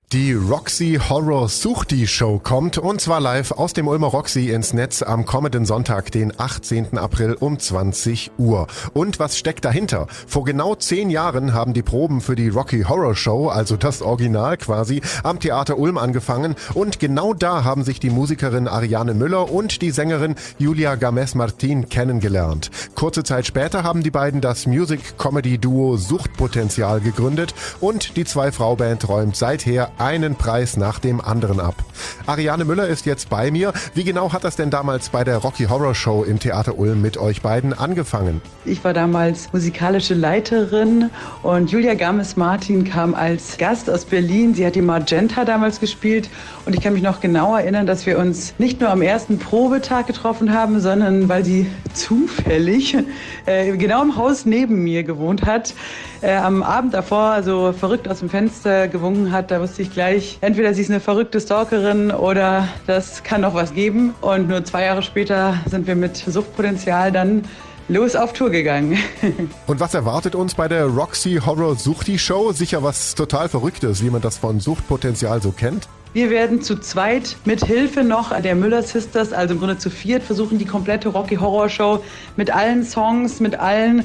Die Roxy Horror Suchti Show kommt und zwar live aus dem Ulmer Roxy ins Netz am kommenden Sonntag, den 18. April um 20 Uhr. Und was steckt dahinter? Vor genau 10 Jahren haben die Proben für die Rocky Horror Show, also das Original quasi, am Theater Ulm angefangen und genau da haben sich die Musikerin Ariane Müller und die Sängerin Julia Games-Martin kennengelernt. Kurze Zeit später haben die beiden das Music-Comedy-Duo Suchtpotenzial gegründet und die Zwei-Frau-Band räumt seither einen Preis nach dem anderen ab. Ariane Müller ist jetzt bei mir. Wie genau hat das denn damals bei der Rocky Horror Show im Theater Ulm mit euch beiden angefangen? Ich war damals musikalische Leiterin und Julia Games-Martin kam als Gast aus Berlin. Sie hat die Magenta damals gespielt und ich kann mich noch genau erinnern, dass wir uns nicht nur am ersten Probetag getroffen haben, sondern weil sie zufällig genau im Haus neben mir gewohnt hat, am Abend davor so verrückt aus dem Fenster gewunken hat. Da wusste ich gleich, entweder sie ist eine verrückte Stalkerin oder das kann noch was geben. Und nur 2 Jahre später sind wir mit Suchtpotenzial dann los auf Tour gegangen. Und was erwartet uns bei der Roxy Horror Suchti Show? Sicher was total Verrücktes, wie man das von Suchtpotenzial so kennt. Wir werden zu zweit mit Hilfe noch der Müller Sisters, also im Grunde zu viert, versuchen die komplette Rocky Horror Show mit allen Songs, mit allen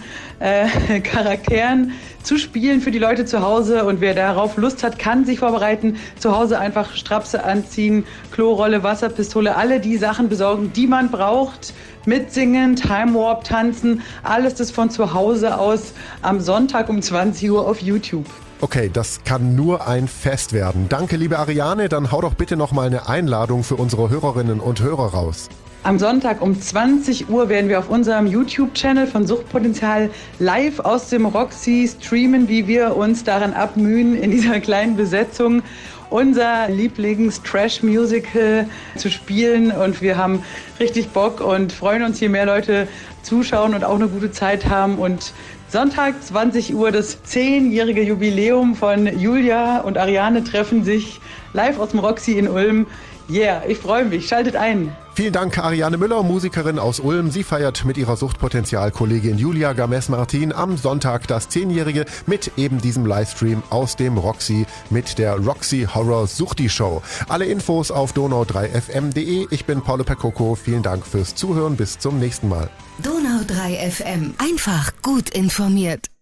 Charakteren zu spielen für die Leute zu Hause. Und wer darauf Lust hat, kann sich vorbereiten. Zu Hause einfach Strapse anziehen, Klorolle, Wasserpistole, alle die Sachen besorgen, die man braucht. Mitsingen, Time Warp, tanzen, alles das von zu Hause aus am Sonntag um 20 Uhr auf YouTube. Okay, das kann nur ein Fest werden. Danke, liebe Ariane. Dann hau doch bitte noch mal eine Einladung für unsere Hörerinnen und Hörer raus. Am Sonntag um 20 Uhr werden wir auf unserem YouTube-Channel von Suchtpotenzial live aus dem Roxy streamen, wie wir uns daran abmühen, in dieser kleinen Besetzung unser Lieblings-Trash-Musical zu spielen. Und wir haben richtig Bock und freuen uns, je mehr Leute zuschauen und auch eine gute Zeit haben. Und Sonntag 20 Uhr, das 10-jährige Jubiläum von Julia und Ariane treffen sich live aus dem Roxy in Ulm. Yeah, ich freue mich. Schaltet ein. Vielen Dank, Ariane Müller, Musikerin aus Ulm. Sie feiert mit ihrer Suchtpotenzial-Kollegin Julia Games-Martin am Sonntag das 10-jährige mit eben diesem Livestream aus dem Roxy mit der Roxy Horror Suchti Show. Alle Infos auf donau3fm.de. Ich bin Paolo Percoco. Vielen Dank fürs Zuhören. Bis zum nächsten Mal. Donau 3 FM. Einfach gut informiert.